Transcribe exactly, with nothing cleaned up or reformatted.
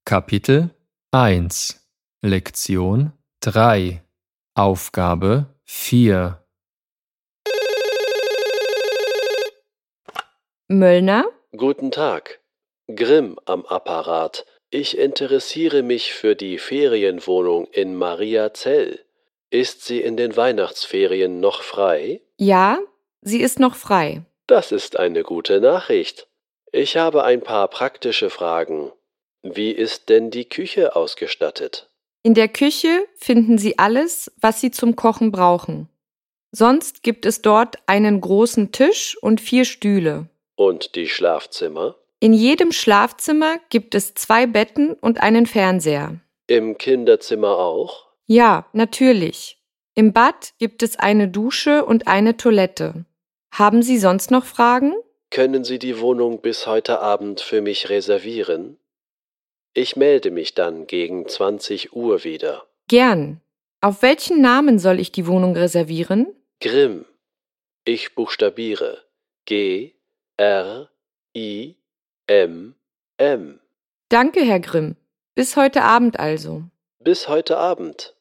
Kapitel eins Lektion drei Aufgabe vier Möllner? Guten Tag, Grimm am Apparat. Ich interessiere mich für die Ferienwohnung in Mariazell. Ist sie in den Weihnachtsferien noch frei? Ja, sie ist noch frei. Das ist eine gute Nachricht. Ich habe ein paar praktische Fragen. Wie ist denn die Küche ausgestattet? In der Küche finden Sie alles, was Sie zum Kochen brauchen. Sonst gibt es dort einen großen Tisch und vier Stühle. Und die Schlafzimmer? In jedem Schlafzimmer gibt es zwei Betten und einen Fernseher. Im Kinderzimmer auch? Ja, natürlich. Im Bad gibt es eine Dusche und eine Toilette. Haben Sie sonst noch Fragen? Können Sie die Wohnung bis heute Abend für mich reservieren? Ich melde mich dann gegen zwanzig Uhr wieder. Gern. Auf welchen Namen soll ich die Wohnung reservieren? Grimm. Ich buchstabiere. G, R, I, M, M. Danke, Herr Grimm. Bis heute Abend also. Bis heute Abend.